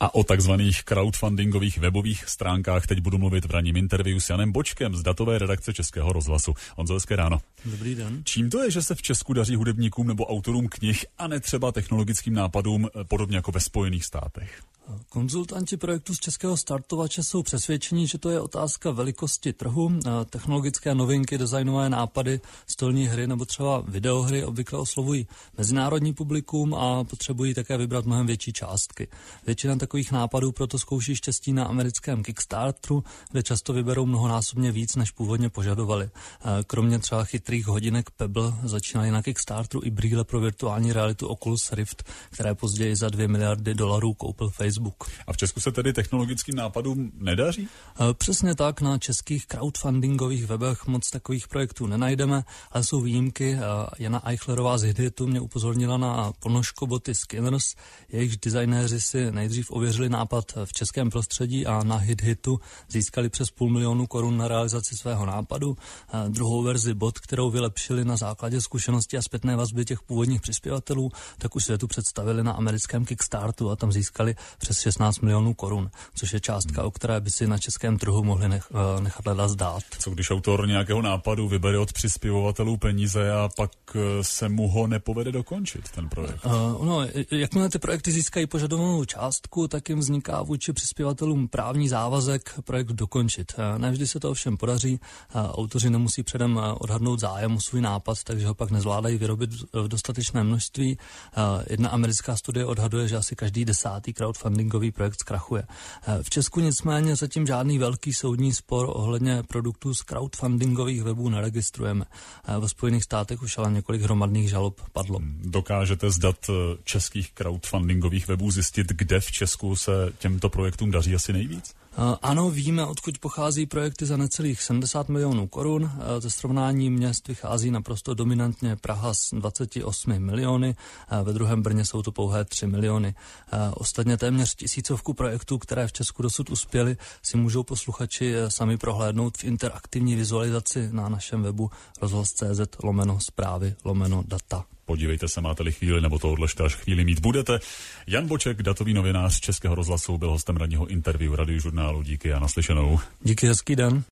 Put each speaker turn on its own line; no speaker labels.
A o takzvaných crowdfundingových webových stránkách teď budu mluvit v ranním interview s Janem Bočkem z datové redakce Českého rozhlasu. Honzo, hezké ráno.
Dobrý den.
Čím to je, že se v Česku daří hudebníkům nebo autorům knih a ne třeba technologickým nápadům, podobně jako ve Spojených státech?
Konzultanti projektu z Českého startovače jsou přesvědčeni, že to je otázka velikosti trhu. Technologické novinky, designové nápady, stolní hry nebo třeba videohry obvykle oslovují mezinárodní publikum a potřebují také vybrat mnohem větší částky. Většina takových nápadů proto zkouší štěstí na americkém Kickstarteru, kde často vyberou mnohonásobně víc, než původně požadovali. Kromě třeba chytrých hodinek Pebble začínají na Kickstarteru i brýle pro virtuální realitu Oculus Rift, které později za $2 miliardy koupil Facebook.
A v Česku se tedy technologickým nápadům nedaří?
Přesně tak, na českých crowdfundingových webech moc takových projektů nenajdeme, ale jsou výjimky. Jana Eichlerová z HitHitu mě upozornila na ponožkoboty Skinners. Jejich designéři si nejdřív ověřili nápad v českém prostředí a na HitHitu získali přes $500 000 korun na realizaci svého nápadu. Druhou verzi bot, kterou vylepšili na základě zkušenosti a zpětné vazby těch původních přispěvatelů, tak už světu představili na americkém Kickstarteru a tam získali přes $16 milionů korun, což je částka, o které by si na českém trhu mohli nechat leda zdát.
Co když autor nějakého nápadu vybere od přispěvovatelů peníze a pak se mu ho nepovede dokončit, ten projekt?
Jakmile ty projekty získají požadovanou částku, tak jim vzniká vůči přispěvatelům právní závazek projekt dokončit. Nevždy se to ovšem podaří. Autoři nemusí předem odhadnout zájem o svůj nápad, takže ho pak nezvládají vyrobit v dostatečné množství. Jedna americká studie odhaduje, že asi každý 10. crowdfundingový projekt zkrachuje. V Česku nicméně zatím žádný velký soudní spor ohledně produktů z crowdfundingových webů neregistrujeme. Ve Spojených státech už ale několik hromadných žalob padlo.
Dokážete z dat českých crowdfundingových webů zjistit, kde v Česku se těmto projektům daří asi nejvíc?
Ano, víme, odkud pochází projekty za necelých 70 milionů korun. Ze srovnání měst vychází naprosto dominantně Praha s 28 miliony, ve druhém Brně jsou to pouhé 3 miliony. Ostatně téměř 1000 projektů, které v Česku dosud uspěly, si můžou posluchači sami prohlédnout v interaktivní vizualizaci na našem webu rozhlas.cz/zprávy/data.
Podívejte se, máte-li chvíli, nebo tohle až chvíli mít budete. Jan Boček, datový novinář Českého rozhlasu, byl hostem ranního interview Radiožurnálu. Díky a naslyšenou.
Díky, hezký den.